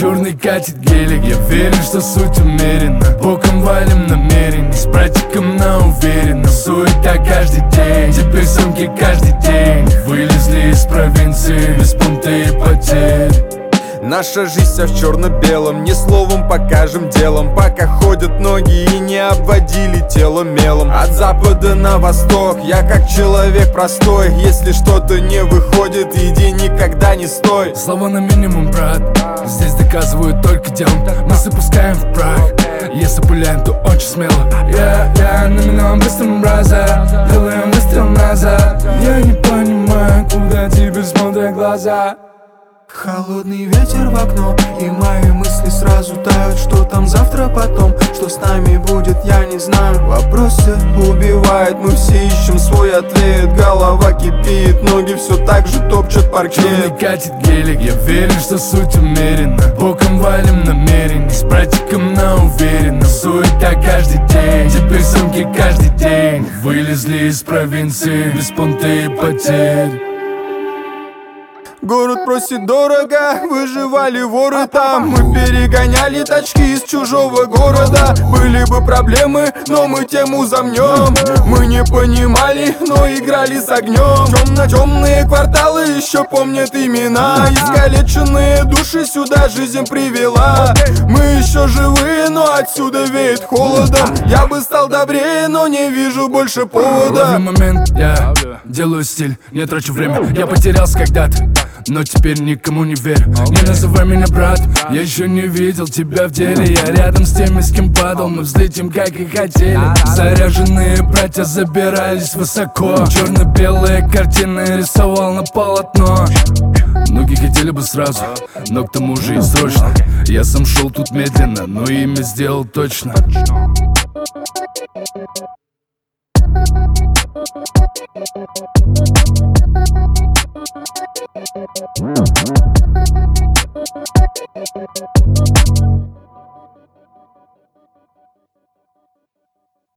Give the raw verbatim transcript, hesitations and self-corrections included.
черный катит гелик. Я верю, что суть умерена. Боком валим намеренно, с братиком на уверенном. Суета каждый день, теперь сумки каждый день. Вылезли из провинции, без пункта и потерь. Наша жизнь вся в черно-белом, не словом покажем делом. Пока ходят ноги и не обводили тело мелом. От запада на восток, я как человек простой. Если что-то не выходит, иди, никогда не стой. Слова на минимум, брат, здесь доказывают только делом. Мы запускаем в прах, если пуляем, то очень смело. Я, я на миновом быстром разе, делаем выстрел назад. Я не понимаю, куда теперь смотрят глаза. Холодный ветер в окно, и мои мысли сразу тают. Что там завтра потом, что с нами будет, я не знаю. Вопросы убивают, мы все ищем свой ответ. Голова кипит, ноги все так же топчут паркет. Черный катит гелик, я верю, что суть умерена. Боком валим намеренно, с братиком на уверенном. Суета каждый день, теперь сумки каждый день. Вылезли из провинции, без пункта и потерь. Город просит дорого, выживали воры там. Мы перегоняли тачки из чужого города. Были бы проблемы, но мы тему замнем. Мы не понимали, но играли с огнем. Темно-темные кварталы еще помнят имена. Искалеченные души сюда жизнь привела. Мы еще живые, но отсюда веет холодом. Я бы стал добрее, но не вижу больше повода. Ловлю момент, я делаю стиль, не трачу время. Я потерялся когда-то, но теперь никому не верю. Не называй меня брат, я еще не видел тебя в деле. Я рядом с теми, с кем падал, мы взлетим, как и хотели. Заряженные братья забирались высоко. Черно-белые картины рисовал на полотно. Многие хотели бы сразу, но к тому же и срочно. Я сам шел тут медленно, но имя сделал точно. Mm-hmm.